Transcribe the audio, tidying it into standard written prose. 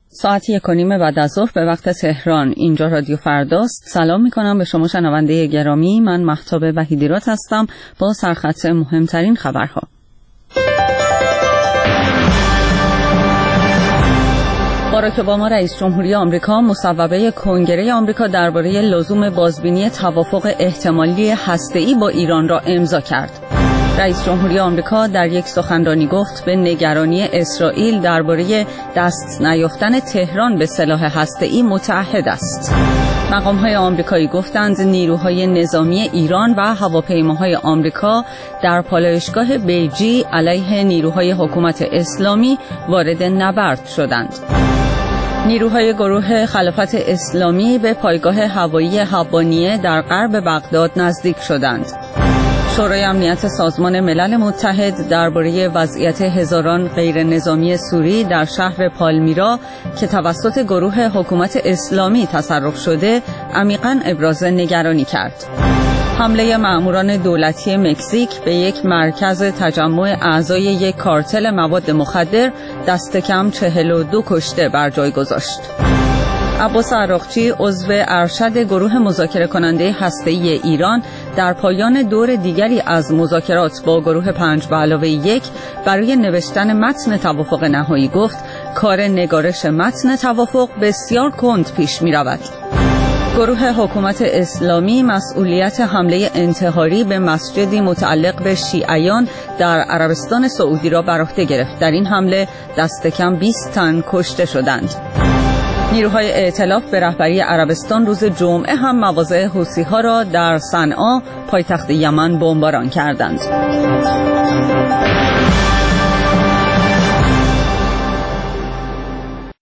ساعت 1:30 بعد از ظهر به وقت تهران. اینجا رادیو فرداست. سلام میکنم به شما شنونده گرامی. من مهتاب وحیدیرات هستم با سرخط مهمترین خبرها. باراک اوباما رئیس جمهوری آمریکا مصوبه کنگره آمریکا درباره لزوم بازبینی توافق احتمالی هسته‌ای با ایران را امضا کرد. رئیس جمهوری آمریکا در یک سخنرانی گفت به نگرانی اسرائیل درباره دست نیافتن تهران به سلاح هسته‌ای متعهد است. مقام‌های آمریکایی گفتند نیروهای نظامی ایران و هواپیماهای آمریکا در پالایشگاه بیجی علیه نیروهای حکومت اسلامی وارد نبرد شدند. نیروهای گروه خلافت اسلامی به پایگاه هوایی حبانیه در غرب بغداد نزدیک شدند. شورای امنیت سازمان ملل متحد درباره وضعیت هزاران غیر نظامی سوری در شهر پالمیرا که توسط گروه حکومت اسلامی تصرف شده عمیقاً ابراز نگرانی کرد. حمله مأموران دولتی مکزیک به یک مرکز تجمع اعضای یک کارتل مواد مخدر دست کم 42 کشته بر جای گذاشت. عباس عراقچی عضو ارشد گروه مذاکره کننده هسته‌ای ایران در پایان دور دیگری از مذاکرات با گروه 5+1 برای نوشتن متن توافق نهایی گفت کار نگارش متن توافق بسیار کند پیش می رود. گروه حکومت اسلامی مسئولیت حمله انتحاری به مسجدی متعلق به شیعیان در عربستان سعودی را بر عهده گرفت. در این حمله دست کم 20 تن کشته شدند. نیروهای ائتلاف به رهبری عربستان روز جمعه هم مواضع حوثی‌ها را در صنعا پایتخت یمن بمباران کردند.